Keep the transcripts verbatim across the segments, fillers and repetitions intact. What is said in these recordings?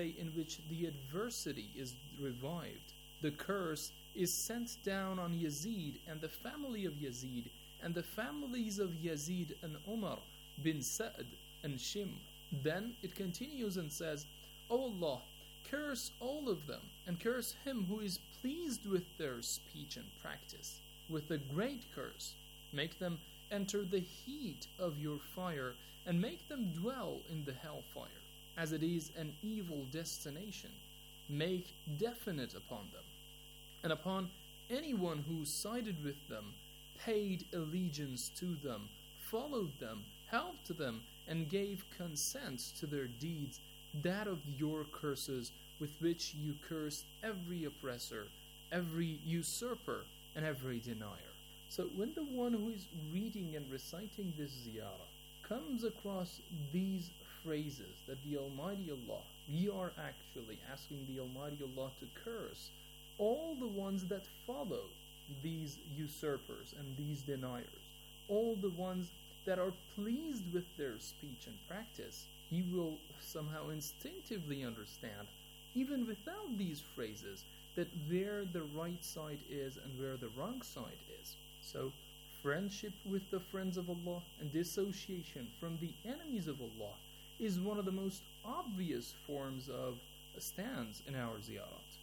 way in which the adversity is revived. The curse is sent down on Yazid and the family of Yazid and the families of Yazid and Umar bin Sa'd and Shimr. Then it continues and says, O Allah, curse all of them, and curse him who is pleased with their speech and practice, with a great curse. Make them enter the heat of your fire, and make them dwell in the hellfire, as it is an evil destination. Make definite upon them, and upon anyone who sided with them, paid allegiance to them, followed them, helped them, and gave consent to their deeds, that of your curses with which you cursed every oppressor, every usurper, and every denier. So when the one who is reading and reciting this ziyarah comes across these phrases that the Almighty Allah, we are actually asking the Almighty Allah to curse all the ones that follow these usurpers and these deniers, all the ones that are pleased with their speech and practice, he will somehow instinctively understand, even without these phrases, that where the right side is and where the wrong side is. So, friendship with the friends of Allah and dissociation from the enemies of Allah is one of the most obvious forms of a stance in our ziyarat.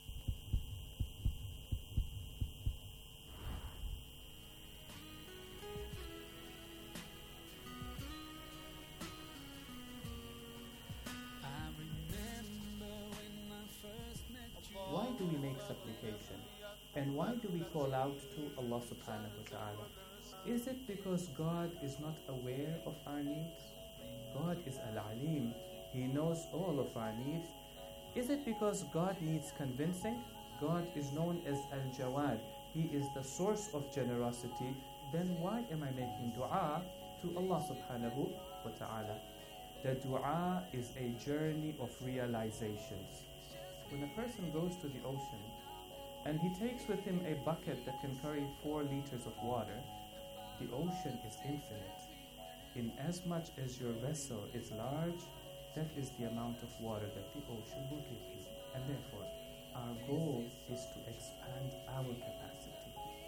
Why do we make supplication? And why do we call out to Allah subhanahu wa ta'ala? Is it because God is not aware of our needs? God is Al-Alim. He knows all of our needs. Is it because God needs convincing? God is known as Al-Jawad. He is the source of generosity. Then why am I making dua to Allah subhanahu wa ta'ala? The dua is a journey of realizations. When a person goes to the ocean and he takes with him a bucket that can carry four liters of water, the ocean is infinite. In as much as your vessel is large, that is the amount of water that the ocean will give you. And therefore, our goal is to expand our capacity.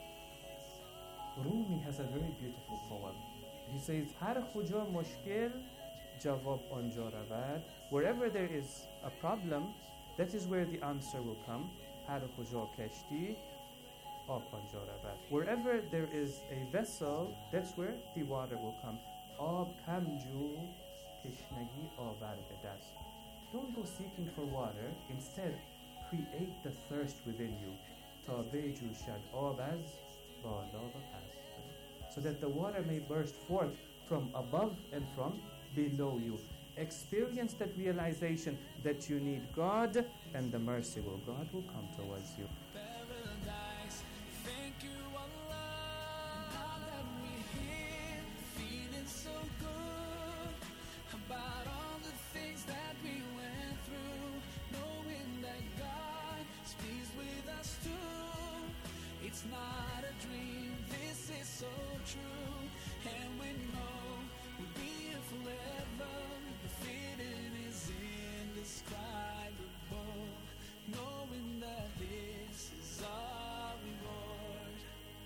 Rumi has a very beautiful poem. He says, Har khuja mushkil jawab anja ravad. Wherever there is a problem, that is where the answer will come. Har khuja kashti ab anja ravad. Wherever there is a vessel, that's where the water will come. Ab kamju tishnagi avar bedast. Don't go seeking for water. Instead, create the thirst within you. Ta beju shad ab az bala va pas. So that the water may burst forth from above and from below you. Experience that realization that you need God, and the mercy of God will come towards you. Paradise, thank you Allah, now that we're here, feeling so good about all the things that we went through, knowing that God is pleased with us too. It's not a dream, this is so true, and we know we'll be here forever. The feeling is indescribable, knowing that this is our reward.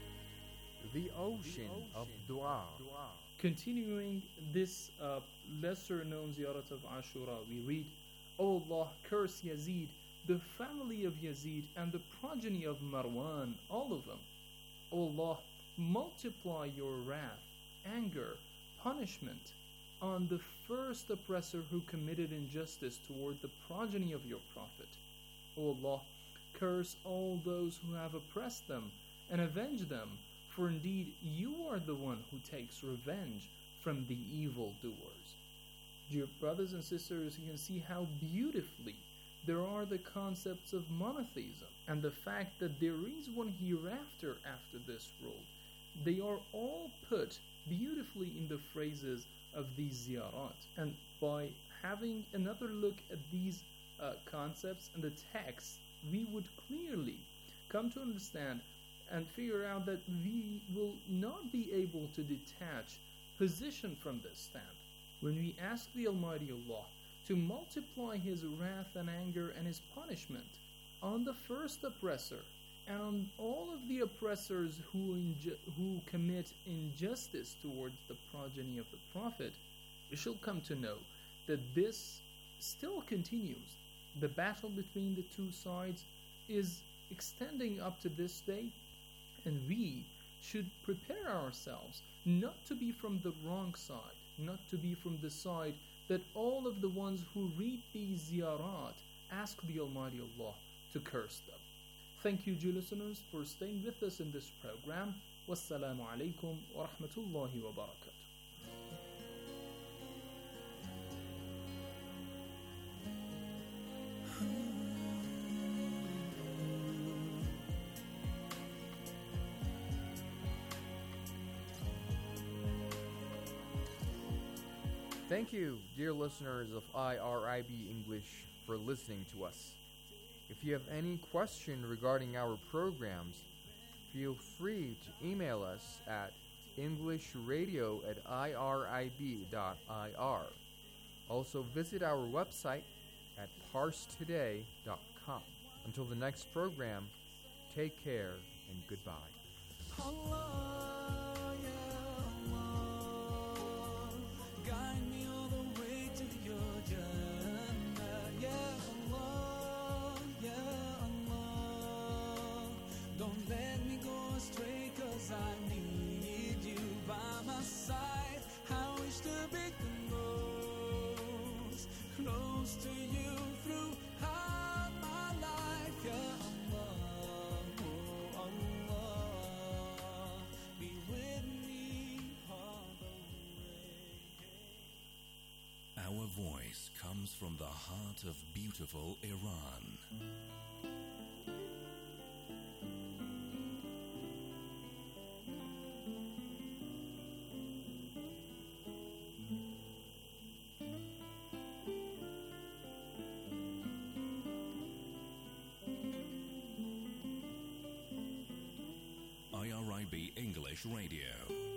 The ocean of dua. Continuing this uh, lesser known ziyarat of Ashura, we read, O Allah, curse Yazid, the family of Yazid, and the progeny of Marwan, all of them. O Allah, multiply your wrath, anger, punishment on the first oppressor who committed injustice toward the progeny of your Prophet. O Allah, curse all those who have oppressed them and avenge them, for indeed you are the one who takes revenge from the evildoers. Dear brothers and sisters, you can see how beautifully there are the concepts of monotheism and the fact that there is one hereafter after this world. They are all put beautifully in the phrases of these ziyarat. And by having another look at these uh, concepts and the text, we would clearly come to understand and figure out that we will not be able to detach position from this stand. When we ask the Almighty Allah to multiply his wrath and anger and his punishment on the first oppressor and on all of the oppressors who, inju- who commit injustice towards the progeny of the Prophet, we shall come to know that this still continues. The battle between the two sides is extending up to this day, and we should prepare ourselves not to be from the wrong side, not to be from the side that all of the ones who read these ziyarat ask the Almighty Allah to curse them. Thank you, dear listeners, for staying with us in this program. Wassalamu alaikum wa rahmatullahi wa barakatuh. Thank you, dear listeners of I R I B English, for listening to us. If you have any question regarding our programs, feel free to email us at englishradio at irib dot ir. Also visit our website at parstoday dot com. Until the next program, take care and goodbye. Allah, ya Allah, guide me all the way to your Jannah. Ya Allah, ya Allah, don't let me go astray, 'cause I need you by my side. I wish to be close, close to you throughout my life. Ya Allah, oh Allah, be with me all the way. Our voice comes from the heart of beautiful Iran. I R I B English Radio.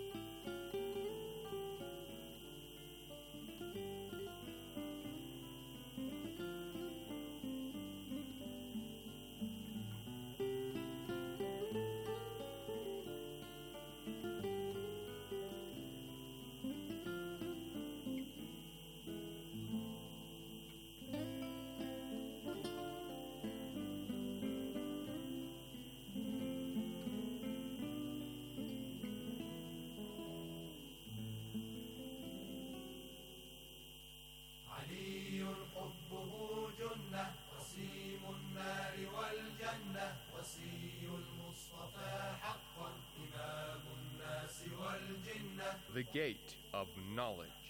علي حبه جنة وسيم النار والجنة وسي المصطفى حقا إمام الناس والجنة. The Gate of Knowledge.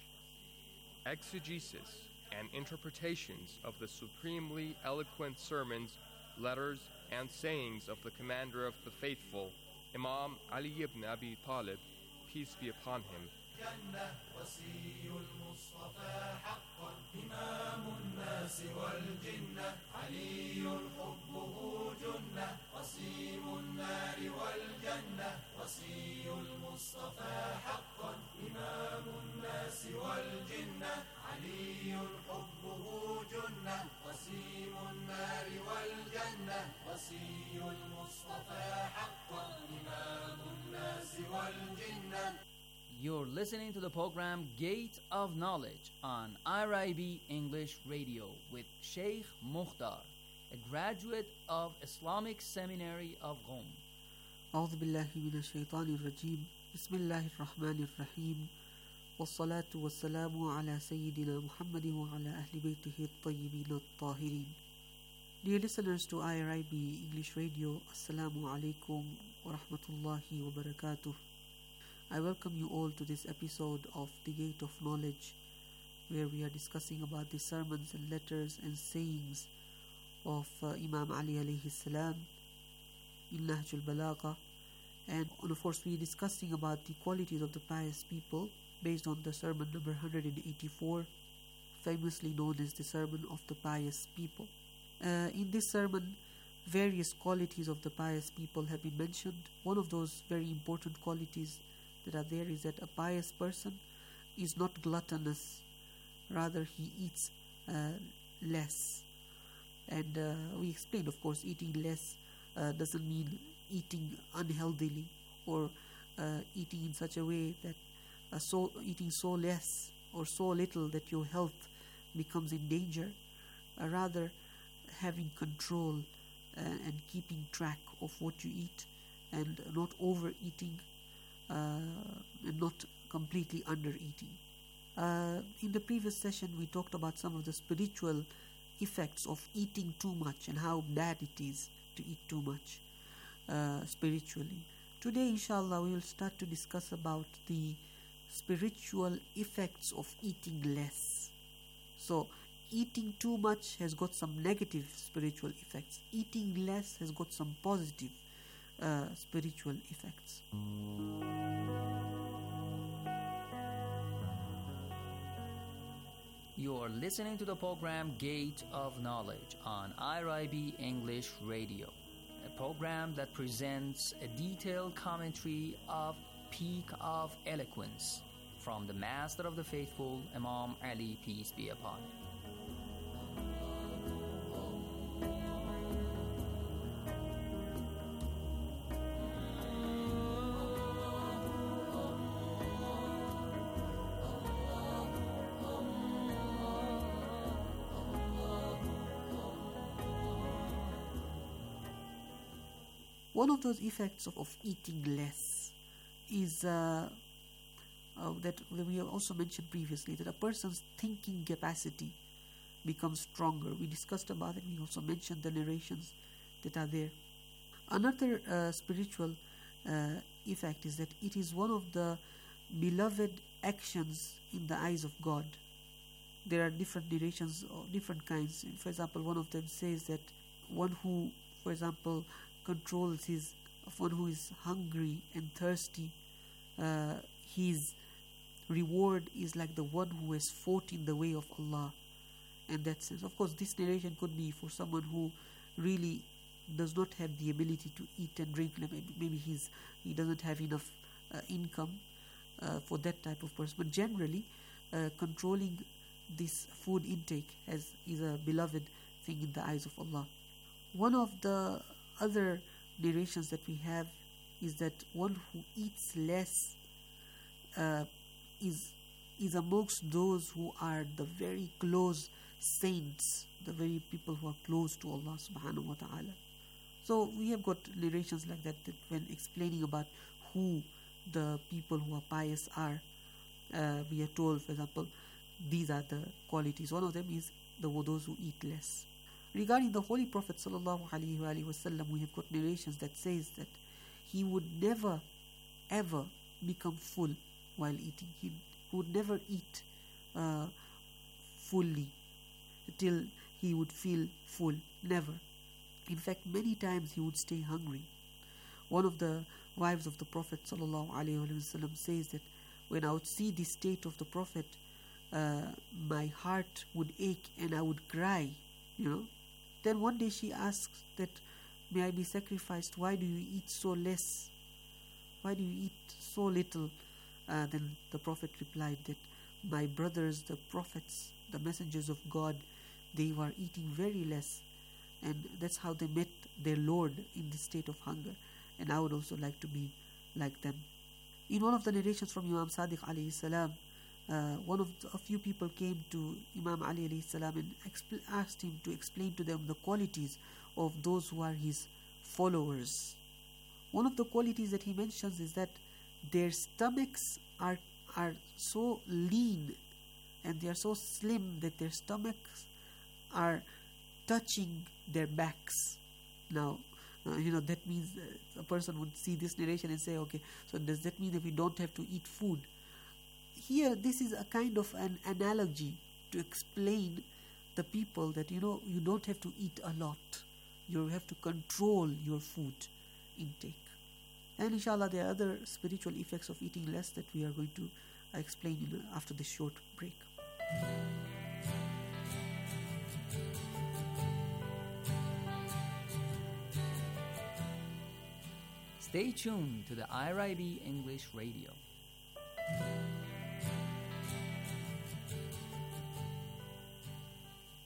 Exegesis and interpretations of the supremely eloquent sermons, letters, and sayings of the Commander of the Faithful, Imam Ali ibn Abi Talib, peace be upon him. جنة وسي المصطفى حقا إمام الناس والجنة. علي حبه جنة وسيم النار والجنة وسي المصطفى حقا إمام الناس والجنة. علي حبه جنة وسيم النار والجنة وسي المصطفى حقا إمام الناس والجنة. You're listening to the program Gate of Knowledge on I R I B English Radio with Sheikh Mukhtar, a graduate of Islamic Seminary of Qom. أعوذ بالله من الشيطان الرجيم بسم الله الرحمن الرحيم والصلاة والسلام على سيدنا محمد وعلى أهل بيته الطيبين الطاهرين. Dear listeners to I R I B English Radio, Assalamu alaikum wa rahmatullahi wa barakatuh. I welcome you all to this episode of The Gate of Knowledge, where we are discussing about the sermons and letters and sayings of uh, Imam Ali alayhi salam in Nahj al-Balagha. And of course we are discussing about the qualities of the pious people based on the sermon number one hundred eighty-four, famously known as the Sermon of the Pious People. Uh, in this sermon, various qualities of the pious people have been mentioned. One of those very important qualities that are there is that a pious person is not gluttonous, rather he eats uh, less. And uh, we explained, of course, eating less uh, doesn't mean eating unhealthily or uh, eating in such a way that uh, so eating so less or so little that your health becomes in danger. Uh, rather, having control uh, and keeping track of what you eat and not overeating uh, and not completely undereating. Uh, in the previous session, we talked about some of the spiritual effects of eating too much and how bad it is to eat too much uh, spiritually. Today, inshallah, we will start to discuss about the spiritual effects of eating less. So, eating too much has got some negative spiritual effects. Eating less has got some positive uh, spiritual effects. You are listening to the program Gate of Knowledge on I R I B English Radio, a program that presents a detailed commentary of Peak of Eloquence from the Master of the Faithful, Imam Ali, peace be upon him. One of those effects of, of eating less is uh, uh, that we have also mentioned previously, that a person's thinking capacity becomes stronger. We discussed about it. We also mentioned the narrations that are there. Another uh, spiritual uh, effect is that it is one of the beloved actions in the eyes of God. There are different narrations of different kinds. For example, one of them says that one who, for example, controls his, one who is hungry and thirsty, uh, his reward is like the one who has fought in the way of Allah. In that sense, of course, this narration could be for someone who really does not have the ability to eat and drink. Maybe he's he doesn't have enough uh, income uh, for that type of person. But generally, uh, controlling this food intake has, is a beloved thing in the eyes of Allah. One of the other narrations that we have is that one who eats less uh, is is amongst those who are the very close saints, the very people who are close to Allah subhanahu wa ta'ala. So we have got narrations like that, that when explaining about who the people who are pious are, uh, we are told, for example, these are the qualities. One of them is the those who eat less. Regarding the Holy Prophet sallallahu alaihi wasallam, we have got narrations that says that he would never ever become full while eating. He would never eat uh, fully till he would feel full. Never. In fact, many times he would stay hungry. One of the wives of the Prophet sallallahu alaihi wasallam says that when I would see the state of the Prophet, uh, my heart would ache and I would cry, you know. Then one day she asks that, may I be sacrificed? Why do you eat so less? Why do you eat so little? Uh, then the Prophet replied that my brothers, the prophets, the messengers of God, they were eating very less. And that's how they met their Lord in the state of hunger. And I would also like to be like them. In one of the narrations from Imam Sadiq alayhi salam, Uh, one of the, a few people came to Imam Ali alayhi salam and expl- asked him to explain to them the qualities of those who are his followers. One of the qualities that he mentions is that their stomachs are are so lean and they are so slim that their stomachs are touching their backs. Now, uh, you know, that means uh, a person would see this narration and say, okay, so does that mean that we don't have to eat food? Here, this is a kind of an analogy to explain the people that, you know, you don't have to eat a lot. You have to control your food intake. And inshallah, there are other spiritual effects of eating less that we are going to explain in, after this short break. Stay tuned to the I R I B English Radio.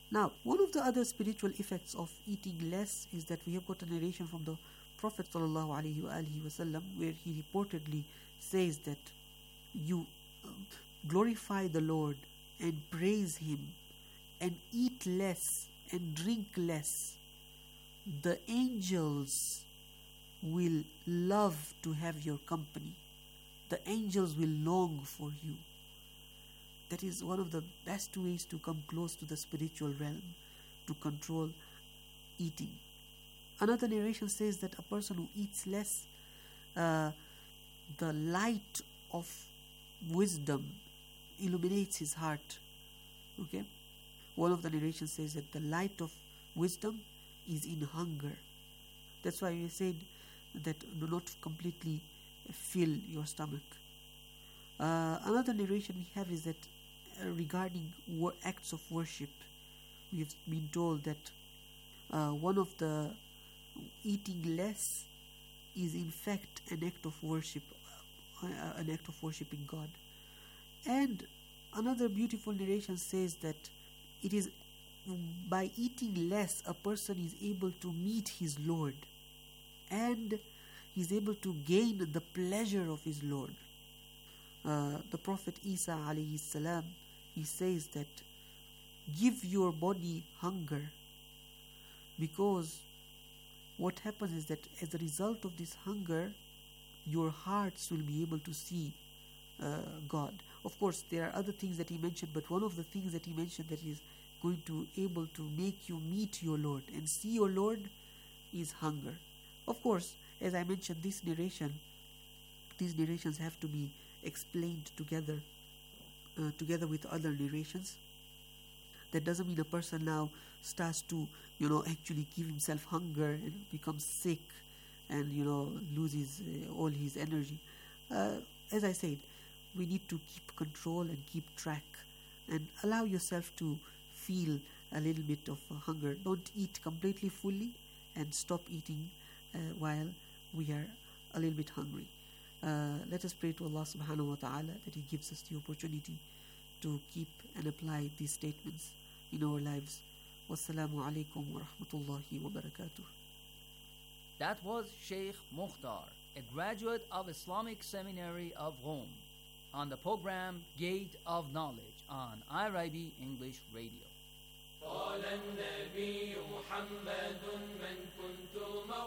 Now, one of the other spiritual effects of eating less is that we have got a narration from the Prophet ﷺ where he reportedly says that you uh, glorify the Lord and praise Him and eat less and drink less. The angels will love to have your company. The angels will long for you. That is one of the best ways to come close to the spiritual realm, to control eating. Another narration says that a person who eats less, uh, the light of wisdom illuminates his heart. Okay? One of the narrations says that the light of wisdom is in hunger. That's why we said that do not completely fill your stomach. Uh, another narration we have is that uh, regarding wor- acts of worship, we have been told that uh, one of the eating less is in fact an act of worship, uh, an act of worshipping God. And another beautiful narration says that it is by eating less a person is able to meet his Lord and he is able to gain the pleasure of his Lord. Uh, the Prophet Isa alayhi salam, he says that give your body hunger, because what happens is that as a result of this hunger your hearts will be able to see uh, God. Of course there are other things that he mentioned, but one of the things that he mentioned that is going to able to make you meet your Lord and see your Lord is hunger. Of course, as I mentioned, this narration, these narrations have to be explained together, uh, together with other narrations. That doesn't mean a person now starts to, you know, actually give himself hunger and becomes sick and, you know, loses uh, all his energy. Uh, as I said, we need to keep control and keep track and allow yourself to feel a little bit of uh, hunger. Don't eat completely fully and stop eating uh, while we are a little bit hungry. Uh, let us pray to Allah subhanahu wa ta'ala that He gives us the opportunity to keep and apply these statements in our lives. Wassalamu alaikum wa rahmatullahi wa barakatuh. That was Sheikh Mukhtar, a graduate of Islamic Seminary of Rome, on the program Gate of Knowledge on I R I B English Radio. قال النبي محمد من كنت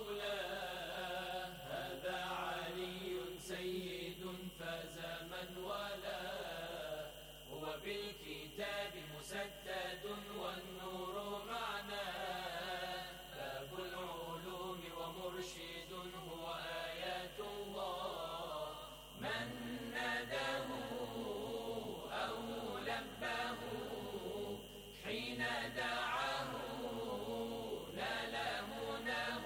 مولاه هذا علي سيد فاز من والاه هو بالكتاب مسدد والنور معناه باب العلوم ومرشد هو آيات الله من ناداه أو لباه حين دعاه نال مناه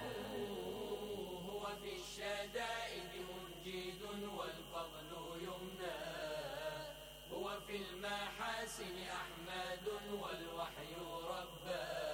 هو في الشدائد منجد والفضل يمناه هو في المحاسن أحمد والوحي رباه.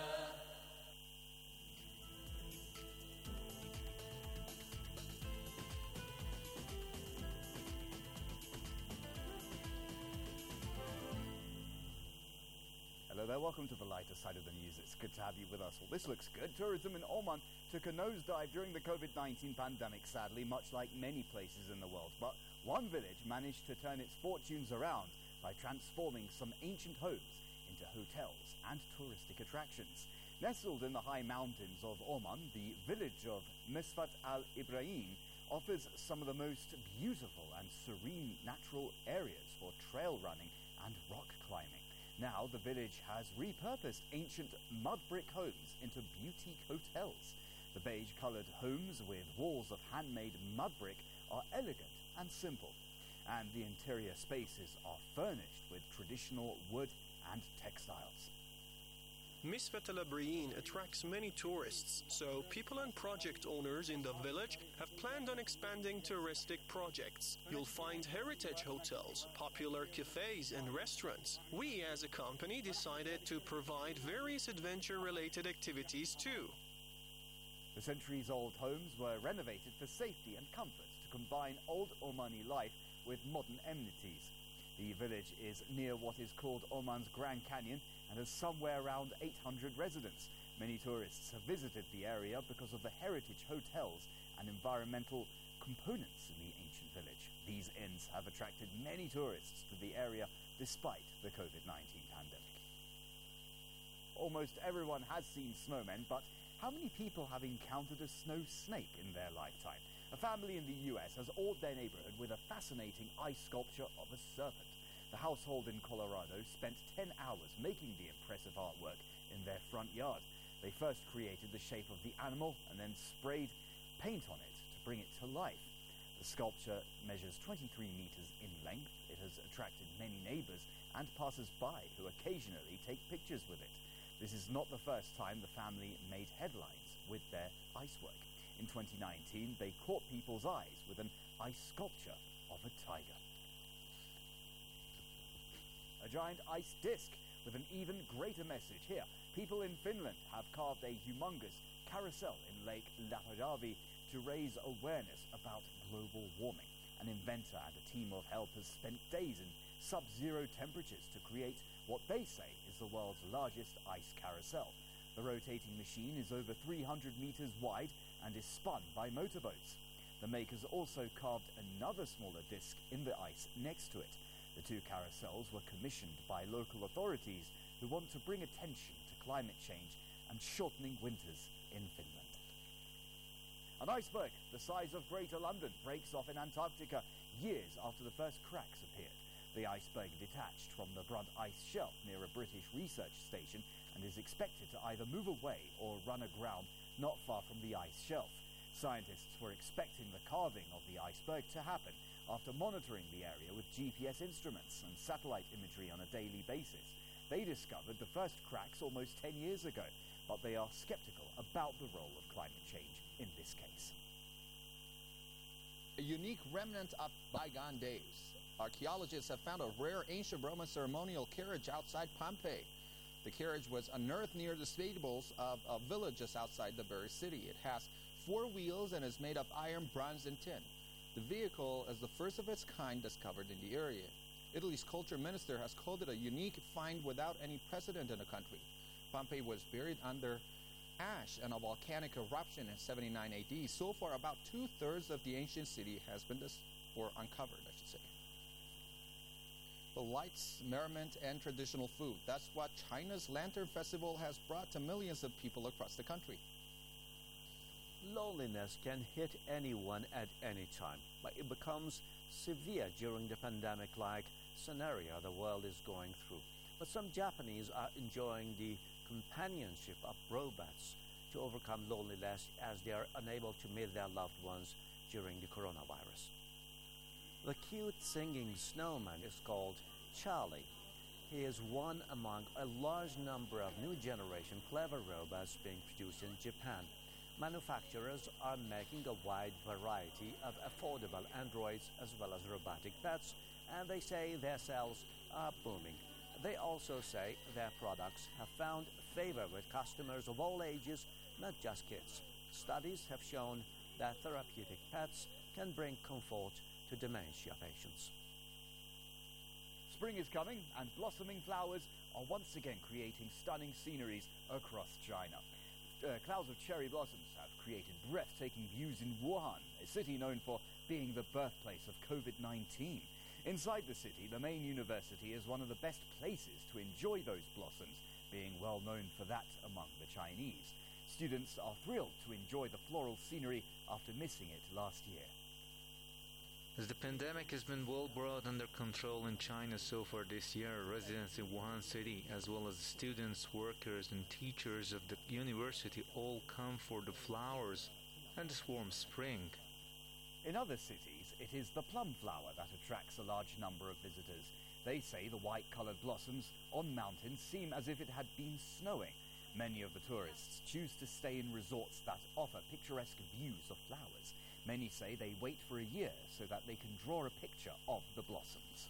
Hello there, welcome to the lighter side of the news. It's good to have you with us. Well, this looks good. Tourism in Oman took a nosedive during the covid nineteen pandemic, sadly, much like many places in the world. But one village managed to turn its fortunes around by transforming some ancient homes into hotels and touristic attractions. Nestled in the high mountains of Oman, the village of Misfat al-Ibrahim offers some of the most beautiful and serene natural areas for trail running and rock climbing. Now the village has repurposed ancient mud brick homes into boutique hotels. The beige-coloured homes with walls of handmade mud brick are elegant and simple, and the interior spaces are furnished with traditional wood and textiles. Misfat al-Ibrahim attracts many tourists, so people and project owners in the village have planned on expanding touristic projects. You'll find heritage hotels, popular cafes and restaurants. We as a company decided to provide various adventure-related activities too. The centuries-old homes were renovated for safety and comfort to combine old Omani life with modern amenities. The village is near what is called Oman's Grand Canyon and has somewhere around eight hundred residents. Many tourists have visited the area because of the heritage hotels and environmental components in the ancient village. These inns have attracted many tourists to the area despite the COVID nineteen pandemic. Almost everyone has seen snowmen, but how many people have encountered a snow snake in their lifetime? A family in the U S has awed their neighborhood with a fascinating ice sculpture of a serpent. The household in Colorado spent ten hours making the impressive artwork in their front yard. They first created the shape of the animal and then sprayed paint on it to bring it to life. The sculpture measures twenty-three meters in length. It has attracted many neighbors and passers-by who occasionally take pictures with it. This is not the first time the family made headlines with their ice work. In twenty nineteen, they caught people's eyes with an ice sculpture of a tiger. A giant ice disc with an even greater message here. People in Finland have carved a humongous carousel in Lake Lapajärvi to raise awareness about global warming. An inventor and a team of helpers spent days in sub-zero temperatures to create what they say is the world's largest ice carousel. The rotating machine is over three hundred meters wide and is spun by motorboats. The makers also carved another smaller disc in the ice next to it. The two carousels were commissioned by local authorities who want to bring attention to climate change and shortening winters in Finland. An iceberg the size of Greater London breaks off in Antarctica years after the first cracks appeared. The iceberg detached from the Brunt ice shelf near a British research station and is expected to either move away or run aground not far from the ice shelf. Scientists were expecting the carving of the iceberg to happen after monitoring the area with G P S instruments and satellite imagery on a daily basis. They discovered the first cracks almost ten years ago, but they are skeptical about the role of climate change in this case. A unique remnant of bygone days. Archaeologists have found a rare ancient Roman ceremonial carriage outside Pompeii. The carriage was unearthed near the stables of a village just outside the very city. It has four wheels and is made of iron, bronze, and tin. The vehicle is the first of its kind discovered in the area. Italy's culture minister has called it a unique find without any precedent in the country. Pompeii was buried under ash and a volcanic eruption in seventy-nine A D. So far, about two-thirds of the ancient city has been dis- or uncovered, I should say. The lights, merriment, and traditional food. That's what China's Lantern Festival has brought to millions of people across the country. Loneliness can hit anyone at any time, but it becomes severe during the pandemic-like scenario the world is going through. But some Japanese are enjoying the companionship of robots to overcome loneliness as they are unable to meet their loved ones during the coronavirus. The cute singing snowman is called Charlie. He is one among a large number of new generation clever robots being produced in Japan. Manufacturers are making a wide variety of affordable androids as well as robotic pets, and they say their sales are booming. They also say their products have found favor with customers of all ages, not just kids. Studies have shown that therapeutic pets can bring comfort to dementia patients. Spring is coming, and blossoming flowers are once again creating stunning sceneries across China. Uh, clouds of cherry blossoms have created breathtaking views in Wuhan, a city known for being the birthplace of COVID nineteen. Inside the city, the main university is one of the best places to enjoy those blossoms, being well known for that among the Chinese. Students are thrilled to enjoy the floral scenery after missing it last year. As the pandemic has been well brought under control in China so far this year, residents in Wuhan City, as well as students, workers, and teachers of the university all come for the flowers and this warm spring. In other cities, it is the plum flower that attracts a large number of visitors. They say the white-colored blossoms on mountains seem as if it had been snowing. Many of the tourists choose to stay in resorts that offer picturesque views of flowers. Many say they wait for a year so that they can draw a picture of the blossoms.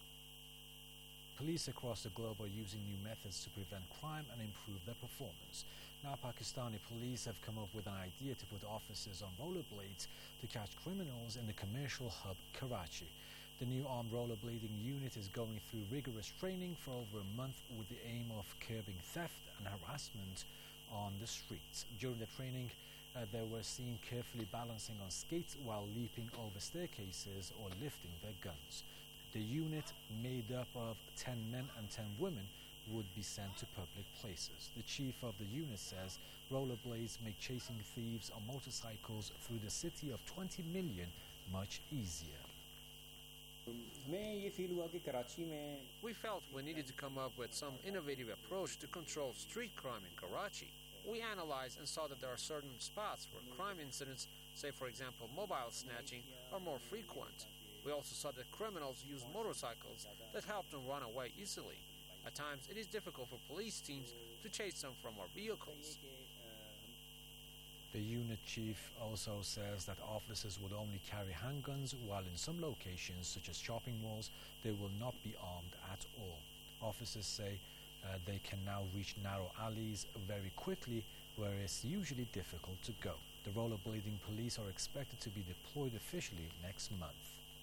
Police across the globe are using new methods to prevent crime and improve their performance. Now Pakistani police have come up with an idea to put officers on rollerblades to catch criminals in the commercial hub Karachi. The new armed rollerblading unit is going through rigorous training for over a month with the aim of curbing theft and harassment on the streets. During the training, uh, they were seen carefully balancing on skates while leaping over staircases or lifting their guns. The unit, made up of ten men and ten women, would be sent to public places. The chief of the unit says rollerblades make chasing thieves on motorcycles through the city of twenty million much easier. We felt we needed to come up with some innovative approach to control street crime in Karachi. We analyzed and saw that there are certain spots where crime incidents, say for example mobile snatching, are more frequent. We also saw that criminals use motorcycles that help them run away easily. At times it is difficult for police teams to chase them from our vehicles. The unit chief also says that officers would only carry handguns, while in some locations, such as shopping malls, they will not be armed at all. Officers say uh, they can now reach narrow alleys very quickly, where it's usually difficult to go. The rollerblading police are expected to be deployed officially next month.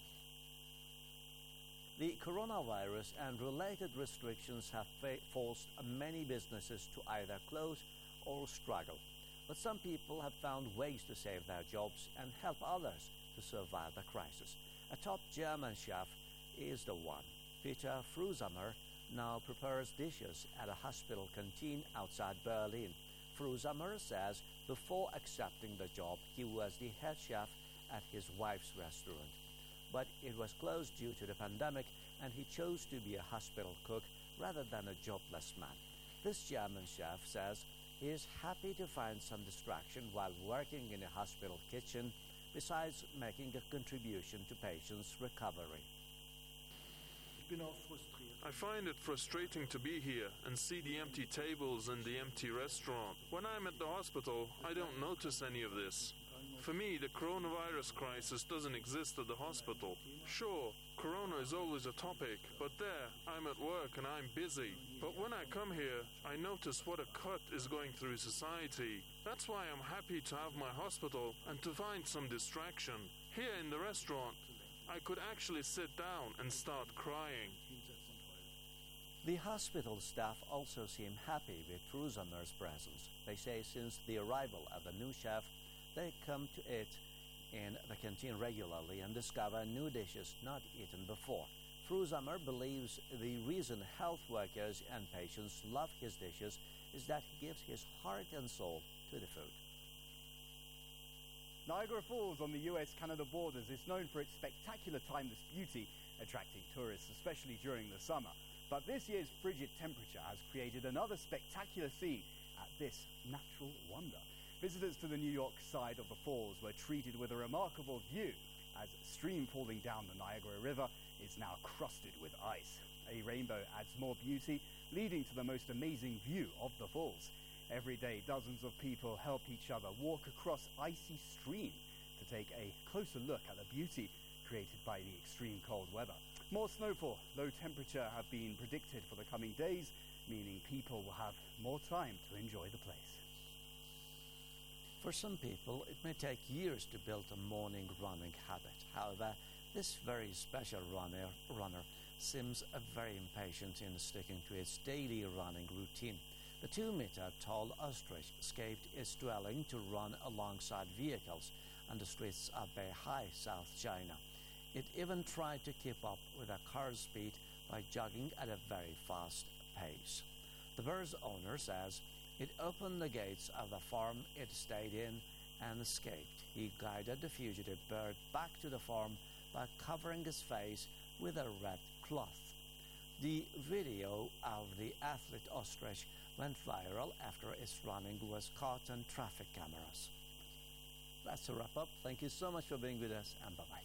The coronavirus and related restrictions have fa- forced many businesses to either close or struggle. But some people have found ways to save their jobs and help others to survive the crisis. A top German chef is the one. Peter Frusamer now prepares dishes at a hospital canteen outside Berlin. Frusamer says before accepting the job, he was the head chef at his wife's restaurant. But it was closed due to the pandemic, and he chose to be a hospital cook rather than a jobless man. This German chef says he is happy to find some distraction while working in a hospital kitchen, besides making a contribution to patients' recovery. I find it frustrating to be here and see the empty tables and the empty restaurant. When I'm at the hospital, I don't notice any of this. For me, the coronavirus crisis doesn't exist at the hospital. Sure, corona is always a topic, but there, I'm at work and I'm busy. But when I come here, I notice what a cut is going through society. That's why I'm happy to have my hospital and to find some distraction. Here in the restaurant, I could actually sit down and start crying. The hospital staff also seem happy with Frusamer's presence. They say since the arrival of the new chef, they come to eat in the canteen regularly and discover new dishes not eaten before. Frusamer believes the reason health workers and patients love his dishes is that he gives his heart and soul to the food. Niagara Falls on the U S Canada borders is known for its spectacular timeless beauty, attracting tourists, especially during the summer. But this year's frigid temperature has created another spectacular scene at this natural wonder. Visitors to the New York side of the falls were treated with a remarkable view as a stream falling down the Niagara River is now crusted with ice. A rainbow adds more beauty, leading to the most amazing view of the falls. Every day, dozens of people help each other walk across icy stream to take a closer look at the beauty created by the extreme cold weather. More snowfall, low temperature have been predicted for the coming days, meaning people will have more time to enjoy the place. For some people, it may take years to build a morning running habit. However, this very special runner, runner seems uh, very impatient in sticking to its daily running routine. The two-meter-tall ostrich escaped its dwelling to run alongside vehicles on the streets of Beihai, South China. It even tried to keep up with a car's speed by jogging at a very fast pace. The bird's owner says it opened the gates of the farm it stayed in and escaped. He guided the fugitive bird back to the farm by covering his face with a red cloth. The video of the athlete ostrich went viral after its running was caught on traffic cameras. That's a wrap up. Thank you so much for being with us, and bye-bye.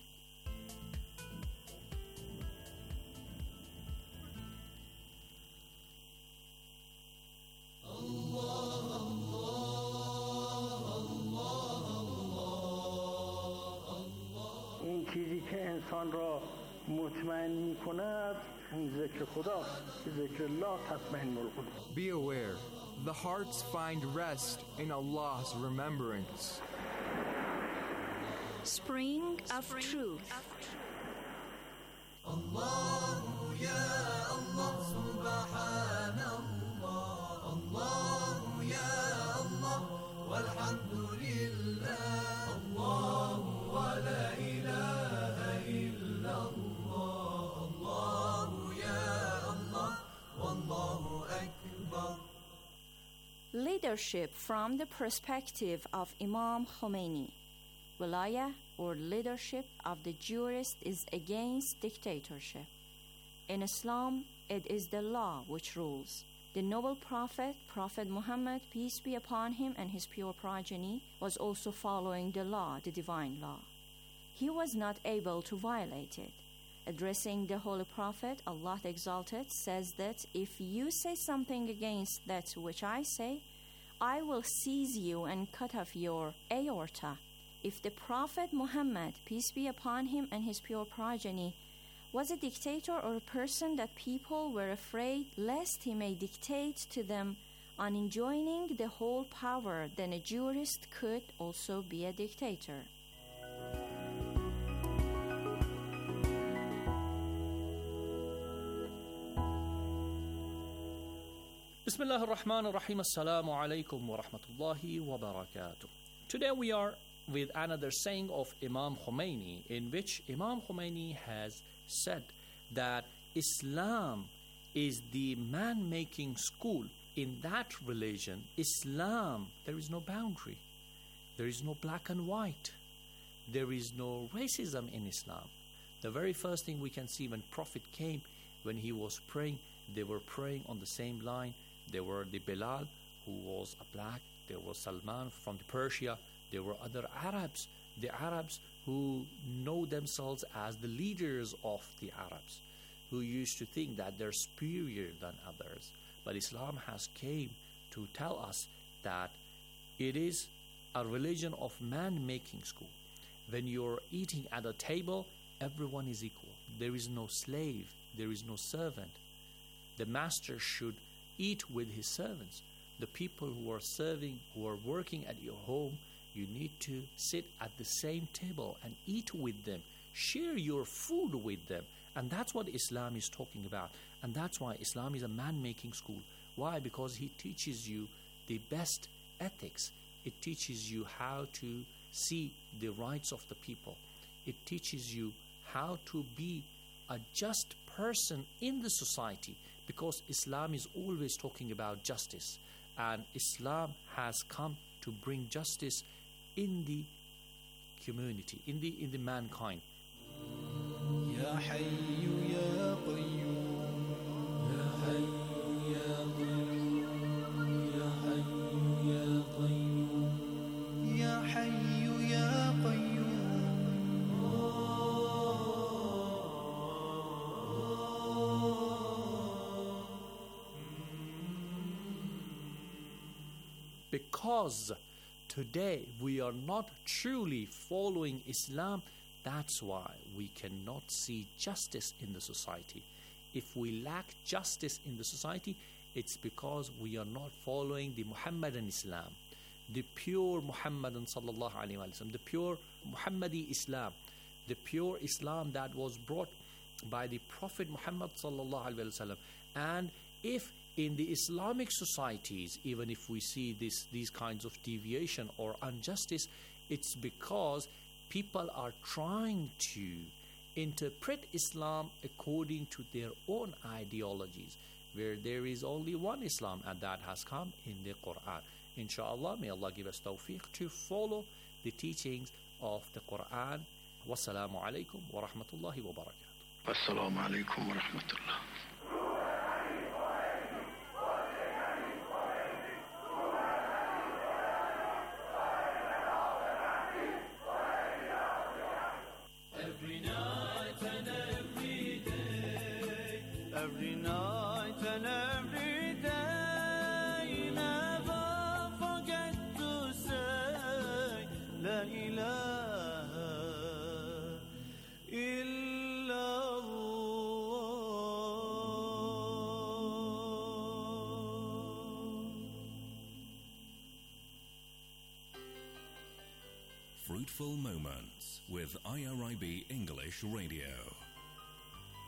این چیزی که انسان را مطمئن می‌کند ذکر خداست که ذکر الله تطمئن القلوب. Be aware, the hearts find rest in Allah's remembrance. Spring of Truth. الله يا الله سبحان الله الله يا الله والحمد لله الله ولا إله إلا الله الله يا الله والله أكبر. Leadership from the perspective of Imam Khomeini. Wilayah, or leadership of the jurist, is against dictatorship. In Islam, it is the law which rules. The noble prophet, Prophet Muhammad, peace be upon him, and his pure progeny, was also following the law, the divine law. He was not able to violate it. Addressing the Holy Prophet, Allah the Exalted, says that if you say something against that which I say, I will seize you and cut off your aorta. If the Prophet Muhammad, peace be upon him, and his pure progeny, was a dictator or a person that people were afraid lest he may dictate to them on enjoining the whole power, then a jurist could also be a dictator. Bismillah ar-Rahman ar-Rahim. Assalamu alaikum wa rahmatullahi wa barakatuh. Today we are with another saying of Imam Khomeini, in which Imam Khomeini has said that Islam is the man-making school. In that religion, Islam, there is no boundary. There is no black and white. There is no racism in Islam. The very first thing we can see when Prophet came, when he was praying, they were praying on the same line. There were the Bilal, who was a black. There was Salman from Persia. There were other Arabs, the Arabs who know themselves as the leaders of the Arabs, who used to think that they're superior than others. But Islam has came to tell us that it is a religion of man-making school. When you're eating at a table, everyone is equal. There is no slave. There is no servant. The master should eat with his servants. The people who are serving, who are working at your home, you need to sit at the same table and eat with them. Share your food with them. And that's what Islam is talking about. And that's why Islam is a man-making school. Why? Because he teaches you the best ethics. It teaches you how to see the rights of the people. It teaches you how to be a just person in the society, because Islam is always talking about justice. And Islam has come to bring justice in the community, in the in the mankind. يا حي يا قيوم يا حي يا قيوم يا حي يا قيوم يا حي يا قيوم Because today we are not truly following Islam, that's why we cannot see justice in the society. If we lack justice in the society, it's because we are not following the Muhammadan Islam, the pure Muhammadan sallallahu alaihi wasallam, the pure Muhammadi Islam, the pure Islam that was brought by the Prophet Muhammad sallallahu alaihi wasallam. And if in the Islamic societies, even if we see this, these kinds of deviation or injustice, it's because people are trying to interpret Islam according to their own ideologies, where there is only one Islam, and that has come in the Quran. Inshallah, may Allah give us tawfiq to follow the teachings of the Quran. Wassalamu alaikum wa rahmatullahi wa barakatuh. Assalamu alaikum wa rahmatullah. Every night and every day, every night and every day, never forget to say La ilaha illallah. Fruitful Moments with I R I B English Radio.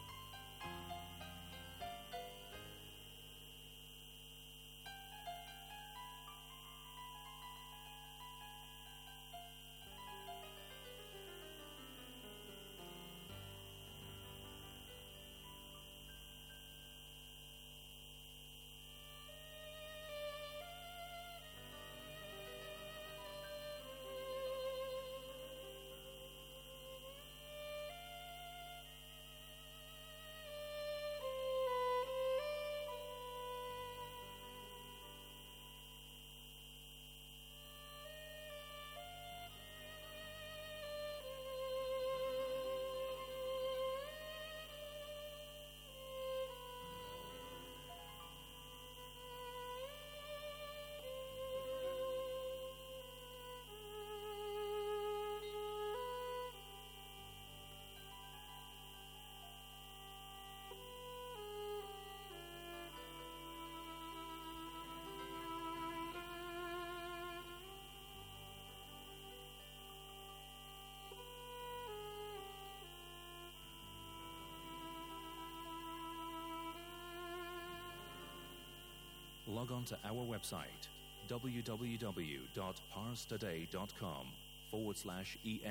log on to our website www.parstoday.com forward slash en.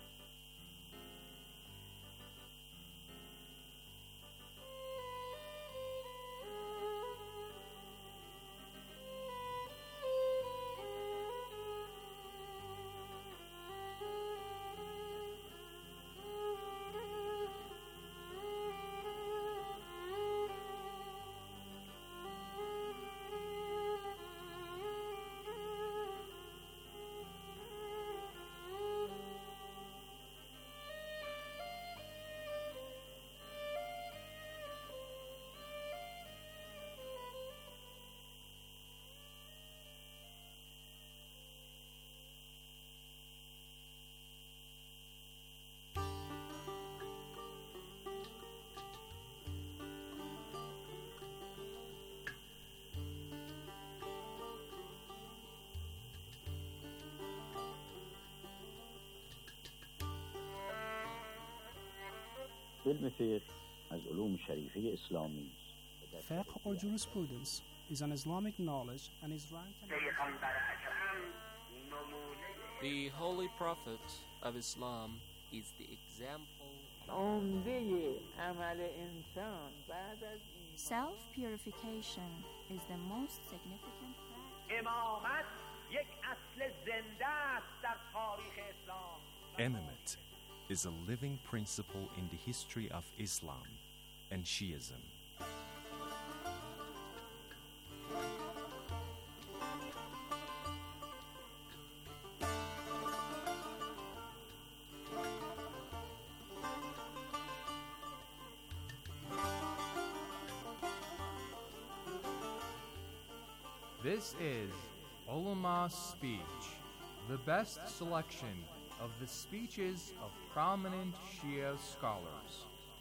علم فقه از علوم شریفه اسلامی Fiqh or jurisprudence is an Islamic knowledge and is ranked The Holy Prophet of Islam is the example. Self-purification is the most significant practice. امامت یک اصل زنده است در تاریخ اسلام. Imamate is a living principle in the history of Islam and Shiism. This is Ulama's Speech, the best selection of the speeches of prominent Shia scholars.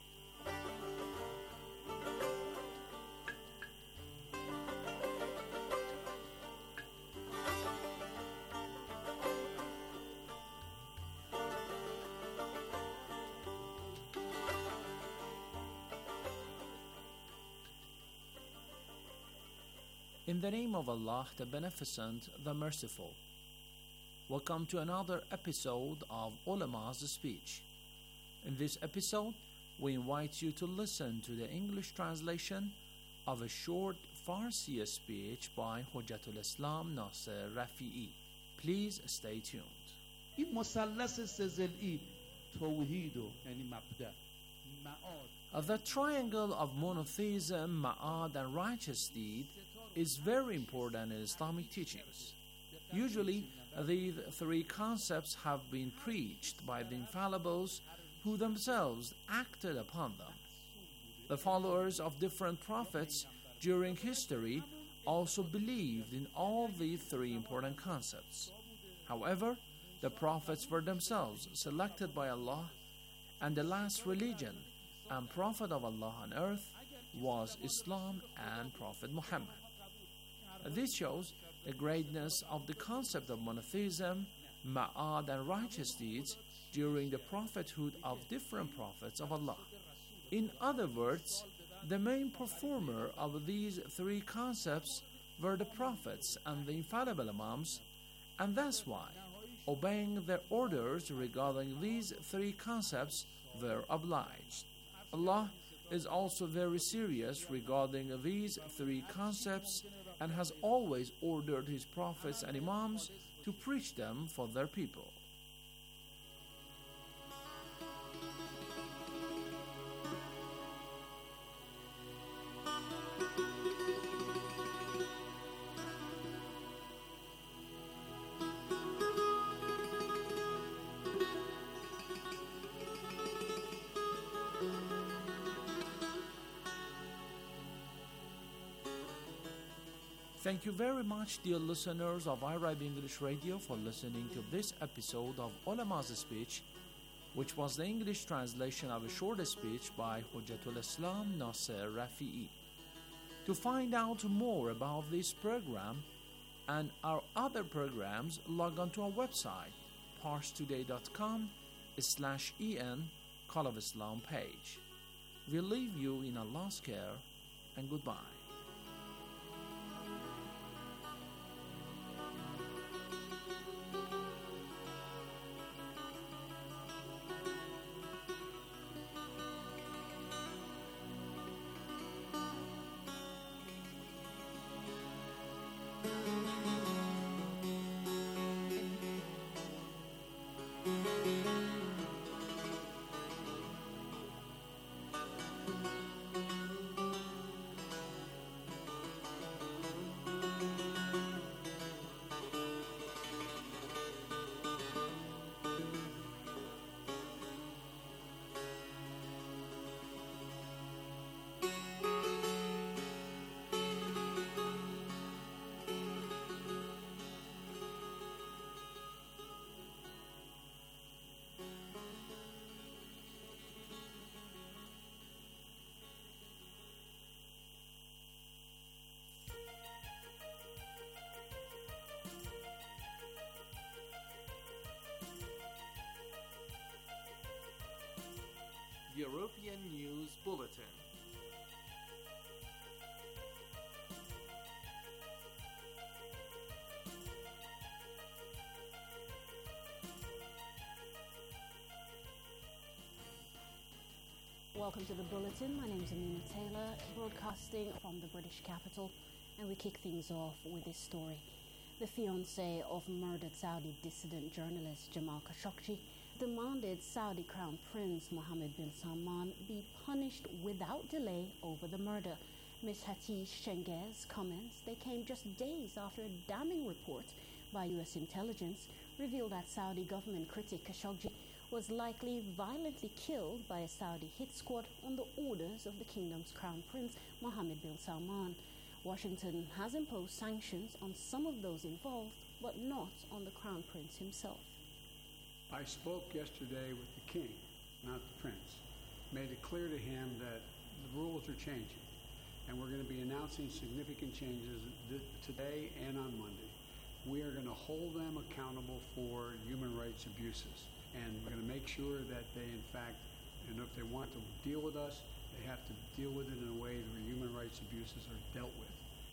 In the name of Allah, the Beneficent, the Merciful. Welcome to another episode of Ulama's Speech. In this episode, we invite you to listen to the English translation of a short Farsi speech by Hujjatul Islam Nasser Rafi'i. Please stay tuned. این مثلث سه‌ضلعی توحید و یعنی مبدأ معاد The triangle of monotheism, ma'ad, and righteous deed is very important in Islamic teachings. Usually, these three concepts have been preached by the infallibles who themselves acted upon them. The followers of different prophets during history also believed in all these three important concepts. However, the prophets were themselves selected by Allah, and the last religion and prophet of Allah on earth was Islam and Prophet Muhammad. This shows the greatness of the concept of monotheism, ma'ad, and righteous deeds during the prophethood of different prophets of Allah. In other words, the main performer of these three concepts were the prophets and the infallible imams, and that's why obeying their orders regarding these three concepts were obliged. Allah is also very serious regarding these three concepts and has always ordered his prophets and imams to preach them for their people. Thank you very much, dear listeners of I R I B English Radio, for listening to this episode of Ulama's Speech, which was the English translation of a short speech by Hujjatul Islam Nasser Rafi'i. To find out more about this program and our other programs, log on to our website, parstoday.com slash en Call of Islam page. We leave you in Allah's care, and goodbye. News Bulletin. Welcome to the Bulletin. My name is Amina Taylor, broadcasting from the British capital, and we kick things off with this story. The fiancé of murdered Saudi dissident journalist Jamal Khashoggi demanded Saudi Crown Prince Mohammed bin Salman be punished without delay over the murder. Miz Hatice Cengiz comments they came just days after a damning report by U S intelligence revealed that Saudi government critic Khashoggi was likely violently killed by a Saudi hit squad on the orders of the kingdom's crown prince Mohammed bin Salman. Washington has imposed sanctions on some of those involved, but not on the crown prince himself. I spoke yesterday with the king, not the prince. Made it clear to him that the rules are changing, and we're going to be announcing significant changes th- today and on Monday. We are going to hold them accountable for human rights abuses, and we're going to make sure that they, in fact, and if they want to deal with us, they have to deal with it in a way where human rights abuses are dealt with.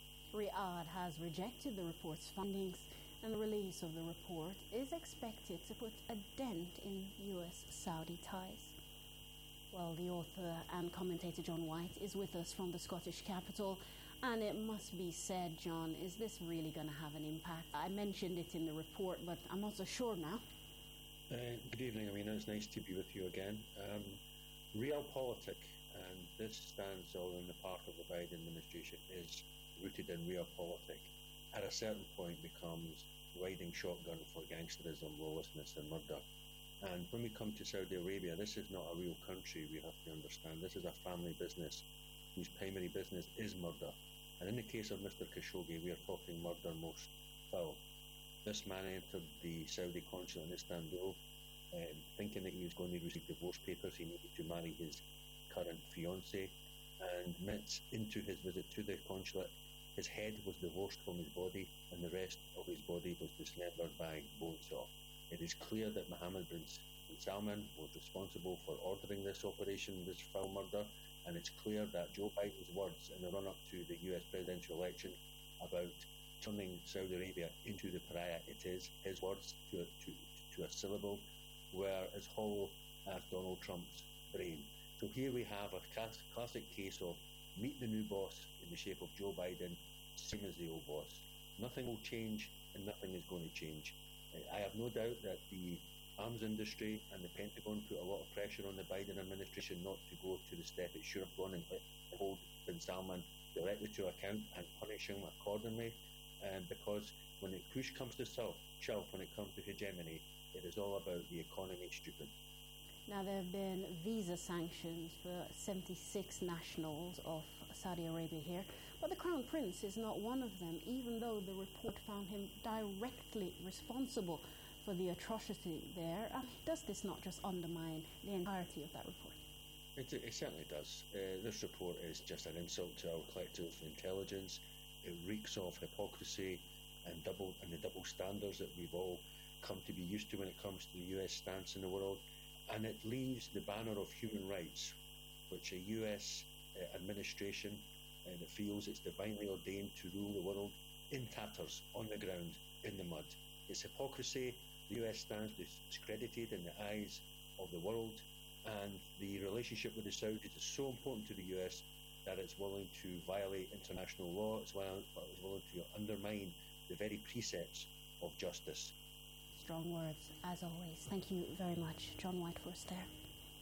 Riyadh has rejected the report's findings, and the release of the report is expected to put a dent in U S Saudi ties. Well, the author and commentator John White is with us from the Scottish capital, and it must be said, John, is this really going to have an impact? I mentioned it in the report, but I'm not so sure now. Uh, good evening, Amina. It's nice to be with you again. Um, Realpolitik, and this stands all in the part of the Biden administration, is rooted in Realpolitik, at a certain point becomes riding shotgun for gangsterism, lawlessness and murder. And when we come to Saudi Arabia, this is not a real country, we have to understand. This is a family business whose primary business is murder. And in the case of Mister Khashoggi, we are talking murder most foul. This man entered the Saudi consulate in Istanbul um, thinking that he was going to receive divorce papers. He needed to marry his current fiancée, and minutes into his visit to the consulate, his head was divorced from his body, and the rest of his body was dismembered by bone saw. It is clear that Mohammed bin Salman was responsible for ordering this operation, this foul murder, and it's clear that Joe Biden's words in the run-up to the U S presidential election about turning Saudi Arabia into the pariah it is, his words to a, to, to a syllable, were as hollow as Donald Trump's brain. So here we have a class, classic case of meet the new boss in the shape of Joe Biden, same as the old boss. Nothing will change, and nothing is going to change. I have no doubt that the arms industry and the Pentagon put a lot of pressure on the Biden administration not to go to the step it should have gone and hold bin Salman directly to account and punish him accordingly. Um, because when it push comes to shove, shove, when it comes to hegemony, it is all about the economy, stupid. Now, there have been visa sanctions for seventy-six nationals of Saudi Arabia here, but the Crown Prince is not one of them, even though the report found him directly responsible for the atrocity there. I mean, does this not just undermine the entirety of that report? It, it certainly does. Uh, this report is just an insult to our collective intelligence. It reeks of hypocrisy and double and the double standards that we've all come to be used to when it comes to the U S stance in the world. And it leaves the banner of human rights, which a U S uh, administration uh, that feels it's divinely ordained to rule the world, in tatters, on the ground, in the mud. It's hypocrisy. The U S stands discredited in the eyes of the world, and the relationship with the Saudis is so important to the U S that it's willing to violate international law, as well as it's willing to undermine the very precepts of justice. Strong words, as always. Thank you very much, John White, for us there.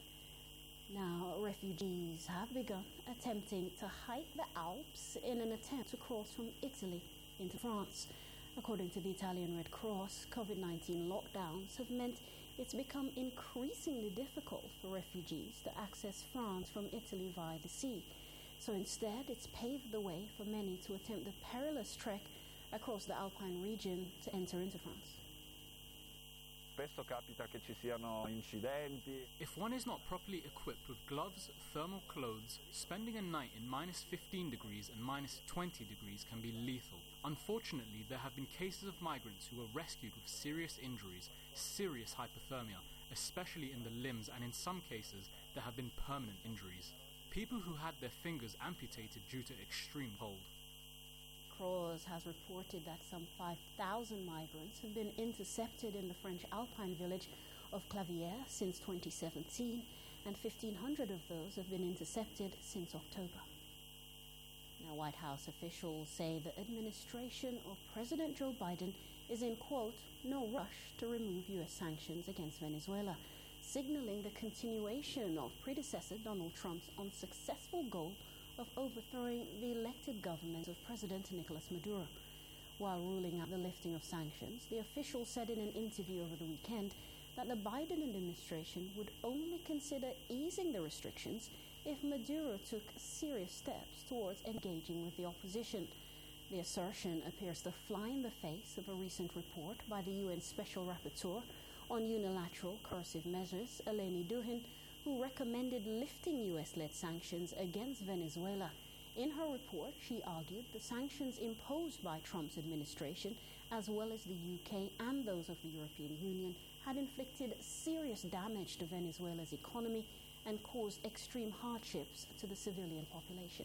Now, refugees have begun attempting to hike the Alps in an attempt to cross from Italy into France. According to the Italian Red Cross, COVID nineteen lockdowns have meant it's become increasingly difficult for refugees to access France from Italy via the sea. So instead, it's paved the way for many to attempt the perilous trek across the Alpine region to enter into France. If one is not properly equipped with gloves, thermal clothes, spending a night in minus fifteen degrees and minus twenty degrees can be lethal. Unfortunately, there have been cases of migrants who were rescued with serious injuries, serious hypothermia, especially in the limbs, and in some cases, there have been permanent injuries. People who had their fingers amputated due to extreme cold. Croix has reported that some five thousand migrants have been intercepted in the French alpine village of Clavière since twenty seventeen, and fifteen hundred of those have been intercepted since October. Now, White House officials say the administration of President Joe Biden is in, quote, no rush to remove U S sanctions against Venezuela, signaling the continuation of predecessor Donald Trump's unsuccessful goal of overthrowing the elected government of President Nicolas Maduro. While ruling out the lifting of sanctions, the official said in an interview over the weekend that the Biden administration would only consider easing the restrictions if Maduro took serious steps towards engaging with the opposition. The assertion appears to fly in the face of a recent report by the U N Special Rapporteur on unilateral coercive measures, Eleni Duhin, who recommended lifting U S-led sanctions against Venezuela. In her report, she argued the sanctions imposed by Trump's administration, as well as the U K and those of the European Union, had inflicted serious damage to Venezuela's economy and caused extreme hardships to the civilian population.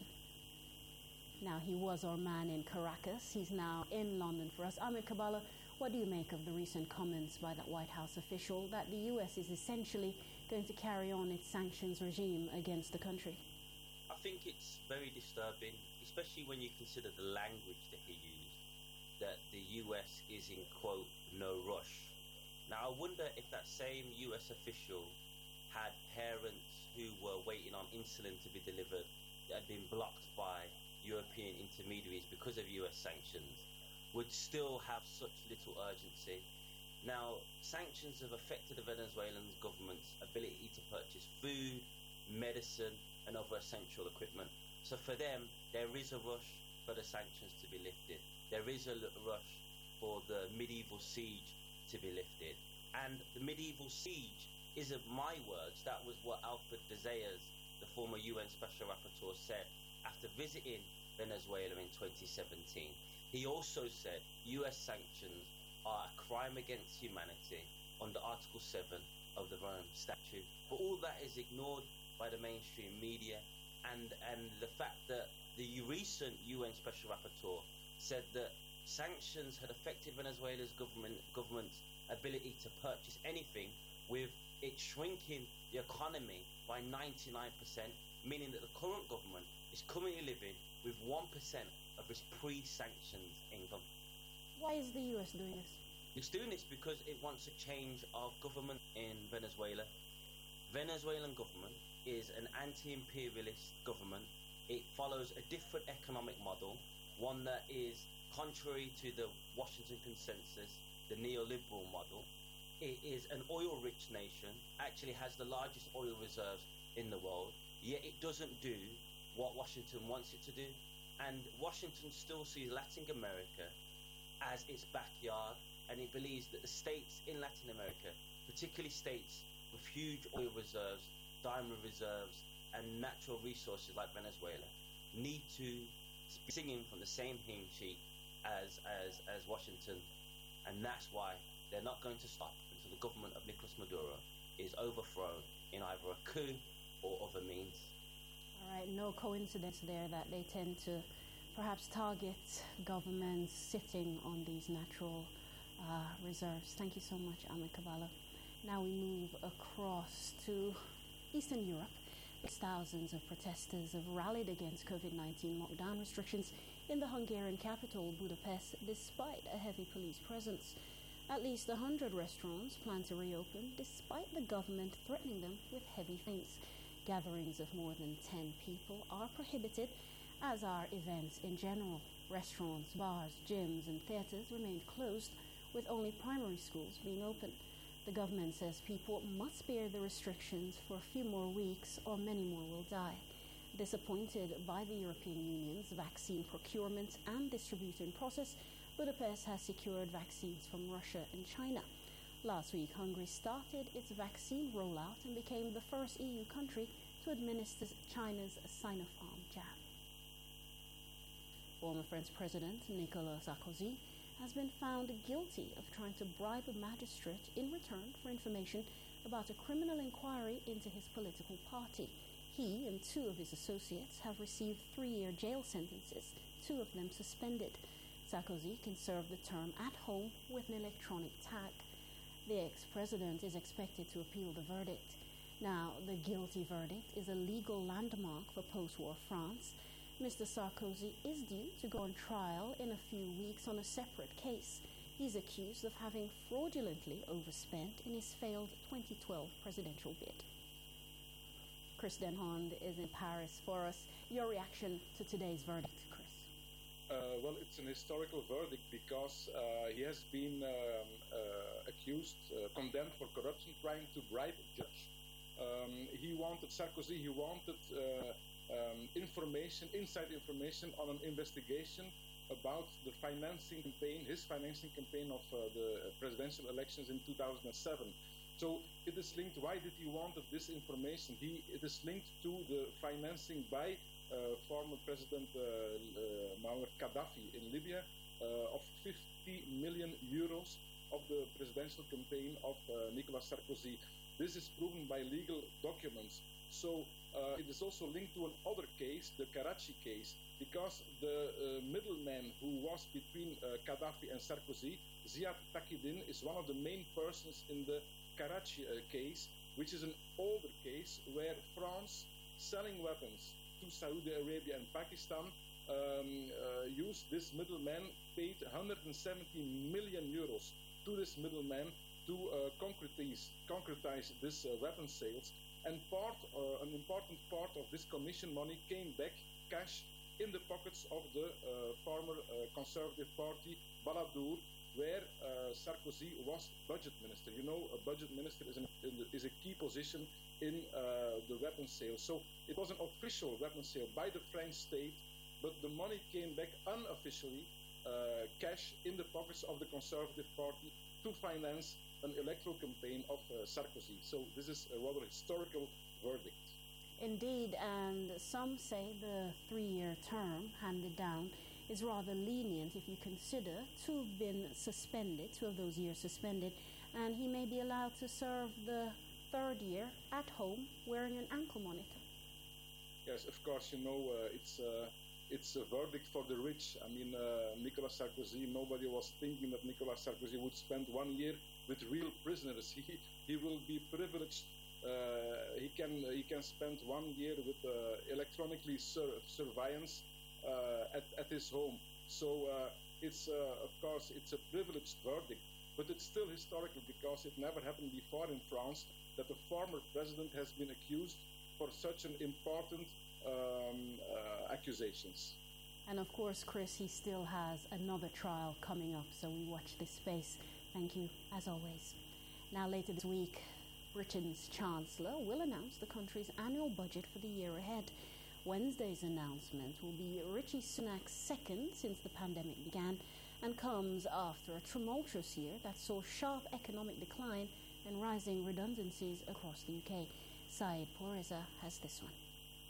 Now, he was our man in Caracas. He's now in London for us. Ahmed Kabbalah, what do you make of the recent comments by that White House official that the U S is essentially going to carry on its sanctions regime against the country? I think it's very disturbing, especially when you consider the language that he used, that the U S is in, quote, no rush. Now, I wonder if that same U S official had parents who were waiting on insulin to be delivered that had been blocked by European intermediaries because of U S sanctions, would still have such little urgency. Now, sanctions have affected the Venezuelan government's ability to purchase food, medicine, and other essential equipment. So for them, there is a rush for the sanctions to be lifted. There is a rush for the medieval siege to be lifted. And the medieval siege isn't my words. That was what Alfred de Zayas, the former U N Special Rapporteur, said after visiting Venezuela in twenty seventeen. He also said U S sanctions are a crime against humanity under Article seven of the Rome Statute. But all that is ignored by the mainstream media, and, and the fact that the recent U N Special Rapporteur said that sanctions had affected Venezuela's government government's ability to purchase anything, with it shrinking the economy by ninety-nine percent, meaning that the current government is currently living with one percent of its pre-sanctions income. Why is the U S doing this? It's doing this because it wants a change of government in Venezuela. Venezuelan government is an anti-imperialist government. It follows a different economic model, one that is contrary to the Washington Consensus, the neoliberal model. It is an oil-rich nation, actually has the largest oil reserves in the world, yet it doesn't do what Washington wants it to do. And Washington still sees Latin America as its backyard, and it believes that the states in Latin America, particularly states with huge oil reserves, diamond reserves, and natural resources like Venezuela, need to be singing from the same hymn sheet as, as, as Washington. And that's why they're not going to stop until the government of Nicolas Maduro is overthrown in either a coup or other means. All right, no coincidence there that they tend to perhaps target governments sitting on these natural uh, reserves. Thank you so much, Ahmed Kabbalah. Now we move across to Eastern Europe. Thousands of protesters have rallied against COVID nineteen lockdown restrictions in the Hungarian capital, Budapest, despite a heavy police presence. At least one hundred restaurants plan to reopen, despite the government threatening them with heavy fines. Gatherings of more than ten people are prohibited, as are events in general. Restaurants, bars, gyms, and theatres remain closed, with only primary schools being open. The government says people must bear the restrictions for a few more weeks, or many more will die. Disappointed by the European Union's vaccine procurement and distribution process, Budapest has secured vaccines from Russia and China. Last week, Hungary started its vaccine rollout and became the first E U country to administer China's Sinopharm jab. Former French President Nicolas Sarkozy has been found guilty of trying to bribe a magistrate in return for information about a criminal inquiry into his political party. He and two of his associates have received three-year jail sentences, two of them suspended. Sarkozy can serve the term at home with an electronic tag. The ex-president is expected to appeal the verdict. Now, the guilty verdict is a legal landmark for post-war France. Mister Sarkozy is due to go on trial in a few weeks on a separate case. He's accused of having fraudulently overspent in his failed twenty twelve presidential bid. Chris Denhond is in Paris for us. Your reaction to today's verdict, Chris? Uh, well, it's an historical verdict because uh, he has been um, uh, accused, uh, condemned for corruption, trying to bribe a judge. Um, he wanted, Sarkozy, he wanted uh, um, information, inside information on an investigation about the financing campaign, his financing campaign of uh, the presidential elections in two thousand seven. So it is linked, why did he wanted this information? He, it is linked to the financing by uh, former President uh, uh, Muammar Gaddafi in Libya uh, of fifty million euros of the presidential campaign of uh, Nicolas Sarkozy. This is proven by legal documents. So uh, it is also linked to another case, the Karachi case, because the uh, middleman who was between uh, Gaddafi and Sarkozy, Ziad Taqiyuddin, is one of the main persons in the Karachi uh, case, which is an older case where France, selling weapons to Saudi Arabia and Pakistan, um, uh, used this middleman, paid one hundred seventy million euros to this middleman to uh, concretize, concretize this uh, weapon sales. And part, uh, an important part of this commission money came back cash in the pockets of the uh, former uh, Conservative Party, Balladur, where uh, Sarkozy was budget minister. You know, a budget minister is, an, is a key position in uh, the weapon sale. So it was an official weapon sale by the French state, but the money came back unofficially, uh, cash in the pockets of the Conservative Party to finance an electoral campaign of uh, Sarkozy. So this is a rather historical verdict. Indeed, and some say the three-year term handed down is rather lenient if you consider two have been suspended, two of those years suspended, and he may be allowed to serve the third year at home wearing an ankle monitor. Yes, of course, you know, uh, it's uh, it's a verdict for the rich. I mean, uh, Nicolas Sarkozy, nobody was thinking that Nicolas Sarkozy would spend one year with real prisoners. He he will be privileged. Uh, he can he can spend one year with uh, electronically sur- surveillance uh, at at his home. So uh, it's uh, of course it's a privileged verdict, but it's still historical because it never happened before in France that a former president has been accused for such an important um, uh, accusations. And of course, Chris, he still has another trial coming up, so we watch this space. Thank you, as always. Now, later this week, Britain's Chancellor will announce the country's annual budget for the year ahead. Wednesday's announcement will be Rishi Sunak's second since the pandemic began and comes after a tumultuous year that saw sharp economic decline and rising redundancies across the U K. Saeed Pourreza has this one.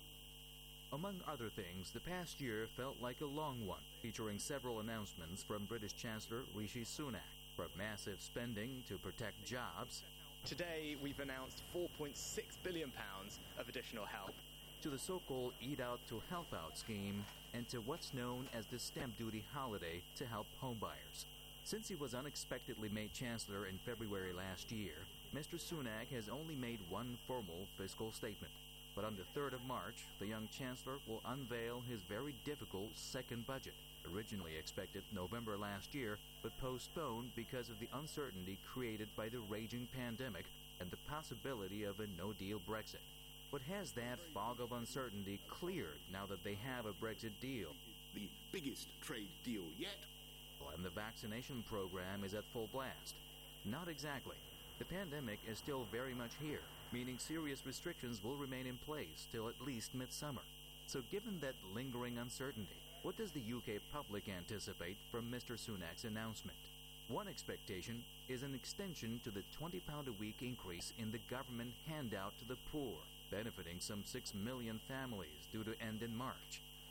Among other things, the past year felt like a long one, featuring several announcements from British Chancellor Rishi Sunak, from massive spending to protect jobs. Today, we've announced four point six billion pounds of additional help. To the so-called Eat Out to Help Out scheme, and to what's known as the stamp duty holiday to help homebuyers. Since he was unexpectedly made Chancellor in February last year, Mister Sunak has only made one formal fiscal statement. But on the third of March, the young Chancellor will unveil his very difficult second budget, originally expected November last year, but postponed because of the uncertainty created by the raging pandemic and the possibility of a no-deal Brexit. But has that fog of uncertainty cleared now that they have a Brexit deal? The biggest trade deal yet. And the vaccination program is at full blast. Not exactly. The pandemic is still very much here, meaning serious restrictions will remain in place till at least midsummer. So given that lingering uncertainty, what does the U K public anticipate from Mister Sunak's announcement? One expectation is an extension to the twenty pounds a week increase in the government handout to the poor, benefiting some six million families due to end in March.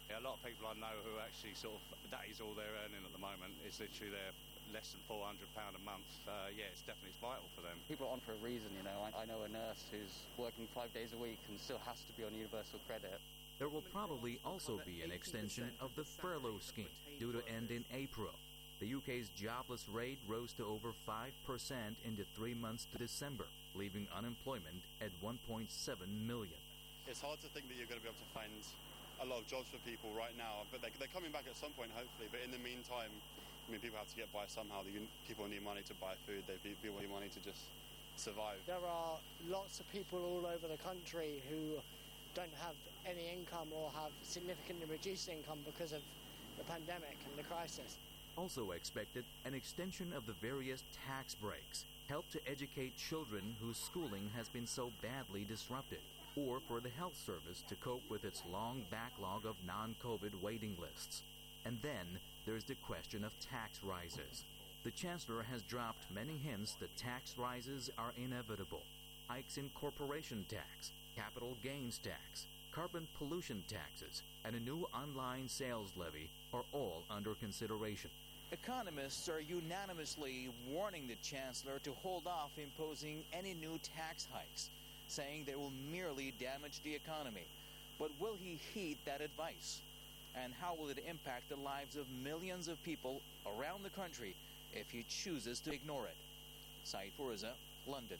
Yeah, a lot of people I know who actually sort of, that is all they're earning at the moment. It's literally they're less than four hundred pounds a month. Uh, yeah, it's definitely it's vital for them. People are on for a reason, you know. I, I know a nurse who's working five days a week and still has to be on universal credit. There will probably also be an extension of the furlough scheme, due to end in April. The U K's jobless rate rose to over five percent in the three months to December, leaving unemployment at one point seven million. It's hard to think that you're going to be able to find a lot of jobs for people right now, but they're, they're coming back at some point, hopefully. But in the meantime, I mean, people have to get by somehow. People need money to buy food. They people need money to just survive. There are lots of people all over the country who don't have any income or have significantly reduced income because of the pandemic and the crisis. Also expected, an extension of the various tax breaks, help to educate children whose schooling has been so badly disrupted, or for the health service to cope with its long backlog of non-COVID waiting lists. And then there's the question of tax rises. The Chancellor has dropped many hints that tax rises are inevitable. Hikes in corporation tax, capital gains tax, carbon pollution taxes, and a new online sales levy are all under consideration. Economists are unanimously warning the Chancellor to hold off imposing any new tax hikes, saying they will merely damage the economy. But will he heed that advice? And how will it impact the lives of millions of people around the country if he chooses to ignore it? Saeed Fouruza, London.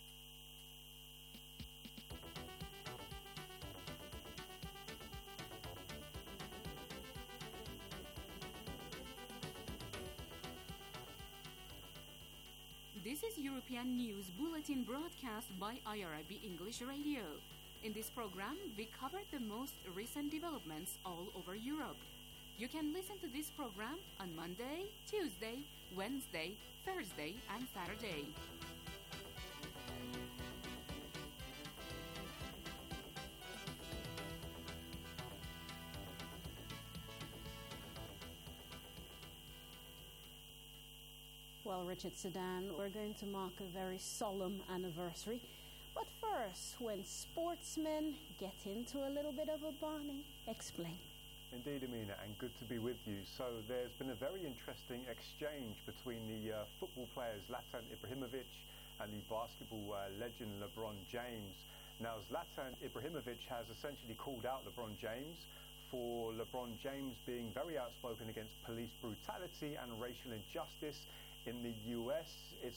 This is European News Bulletin broadcast by I R I B English Radio. In this program, we cover the most recent developments all over Europe. You can listen to this program on Monday, Tuesday, Wednesday, Thursday, and Saturday. Well, Richard Sudan, we're going to mark a very solemn anniversary. But first, when sportsmen get into a little bit of a Barney, explain. Indeed, Amina, and good to be with you. So there's been a very interesting exchange between the uh, football players Zlatan Ibrahimovic and the basketball uh, legend LeBron James. Now, Zlatan Ibrahimovic has essentially called out LeBron James for LeBron James being very outspoken against police brutality and racial injustice in the U S. It's